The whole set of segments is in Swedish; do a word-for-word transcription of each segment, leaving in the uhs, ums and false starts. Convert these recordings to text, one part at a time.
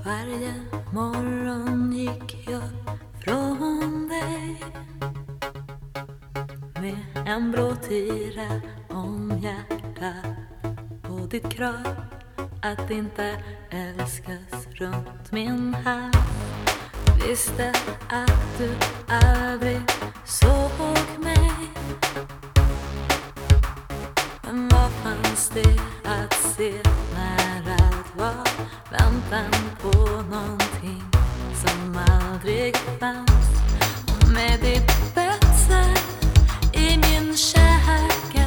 Varje morgon gick jag från dig med en blåtira om hjärtat och ditt krav att inte älskas runt min hals. Visste att du aldrig såg mig, men vad fanns det att se när allt var väntan på någonting som aldrig fanns? Och med ditt spetsar i min käke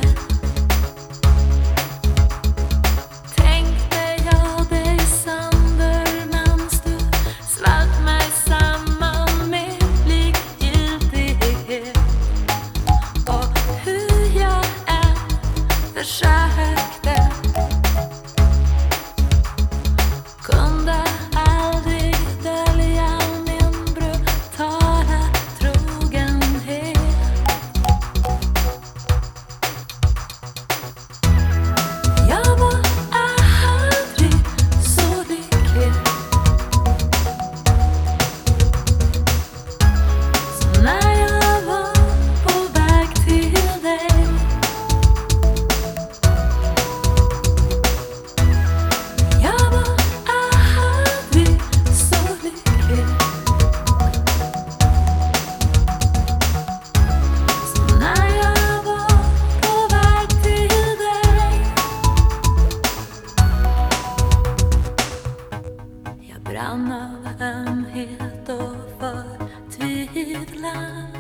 tänkte jag dig sönder, men du svalt mig samman med likgiltighet. Och hur jag än försökte kunde aldrig dölja min brutala trogenhet. Jag var aldrig så lycklig som när jag var på väg till dig. Jag var aldrig så lycklig som när jag var på väg till dig. Jag brann av ömhet och förtvivlan,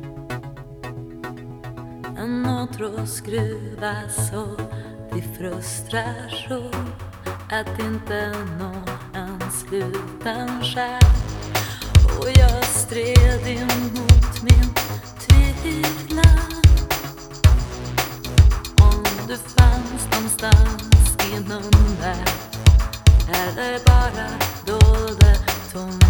en åtrå skruvas och vid frustration att inte nå en sluten skär. Och jag stred emot min tvivlan. Om du fanns någonstans inom där eller bara dolde tom